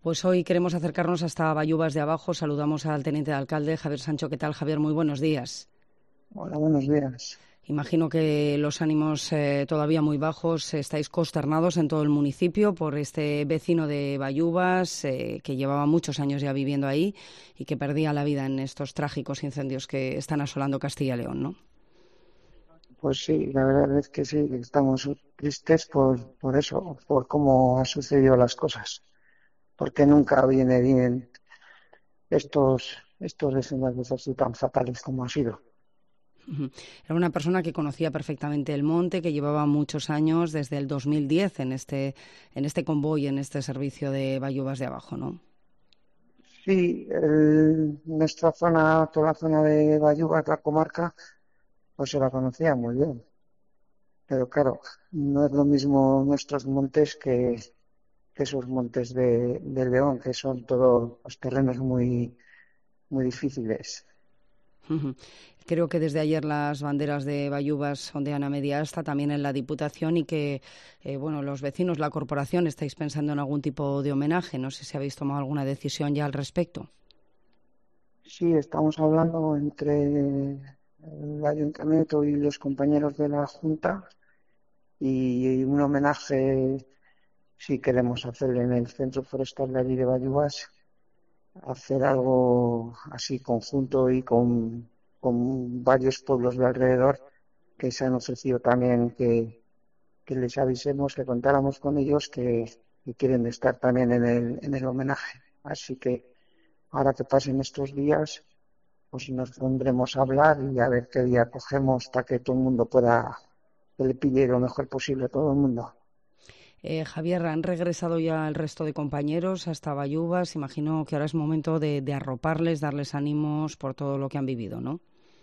Pues hoy queremos acercarnos hasta Bayuvas de Abajo. Saludamos al teniente de alcalde, Javier Sancho. ¿Qué tal, Javier? Muy buenos días. Hola, buenos días. Imagino que los ánimos todavía muy bajos. Estáis consternados en todo el municipio por este vecino de Bayuvas que llevaba muchos años ya viviendo ahí y que perdía la vida en estos trágicos incendios que están asolando Castilla y León, ¿no? Pues sí, la verdad es que sí, que estamos tristes por eso, por cómo han sucedido las cosas, porque nunca viene bien estos desenlaces así tan fatales como ha sido. Ujú. Era una persona que conocía perfectamente el monte, que llevaba muchos años, desde el 2010, en este convoy, en este servicio de Bayuvas de Abajo, ¿no? Sí, nuestra zona, toda la zona de Bayuga, la comarca, pues se la conocía muy bien, pero claro, no es lo mismo nuestros montes que esos montes de León, que son todos los terrenos muy difíciles. Ujú. Creo que desde ayer las banderas de Bayuvas ondean a media asta, también en la Diputación, y que bueno, los vecinos, la corporación, estáis pensando en algún tipo de homenaje. No sé si habéis tomado alguna decisión ya al respecto. Sí, estamos hablando entre el ayuntamiento y los compañeros de la Junta y un homenaje, si queremos hacer en el Centro Forestal de allí de Bayuas, hacer algo así conjunto y con varios pueblos de alrededor que se han ofrecido también que les avisemos, que contáramos con ellos que quieren estar también en el homenaje. Así que ahora que pasen estos días pues nos pondremos a hablar y a ver qué día cogemos para que todo el mundo pueda, que le pille lo mejor posible a todo el mundo. Javier, ¿han regresado ya el resto de compañeros hasta Bayuvas? Imagino que ahora es momento de arroparles, darles ánimos por todo lo que han vivido, ¿no?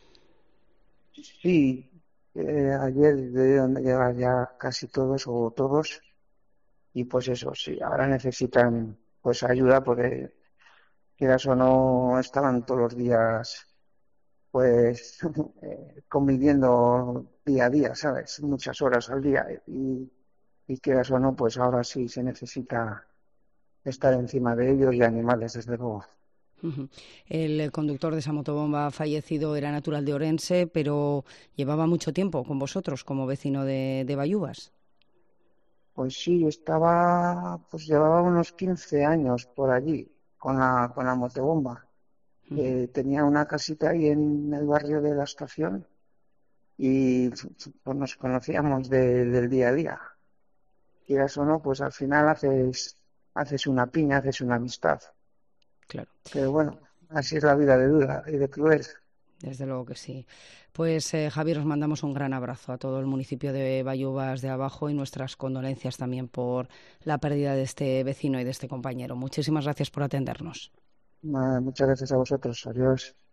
Sí, ayer debieron de llegar ya casi todos o todos y pues eso, sí, ahora necesitan pues ayuda porque quieras o no estaban todos los días pues conviviendo día a día, ¿sabes? Muchas horas al día y quieras o no, pues ahora sí se necesita estar encima de ellos y animales, desde luego. Ujú. El conductor de esa motobomba fallecido era natural de Orense, pero llevaba mucho tiempo con vosotros como vecino de Bayuvas. Pues sí, pues llevaba unos 15 años por allí con la motobomba. Ujú. Tenía una casita ahí en el barrio de la estación y pues nos conocíamos del día a día. Quieras o no, pues al final haces una piña, haces una amistad. Claro. Pero bueno, así es la vida de dura y de cruel. Desde luego que sí. Pues Javier, os mandamos un gran abrazo a todo el municipio de Bayuvas de Abajo y nuestras condolencias también por la pérdida de este vecino y de este compañero. Muchísimas gracias por atendernos. Muchas gracias a vosotros. Adiós.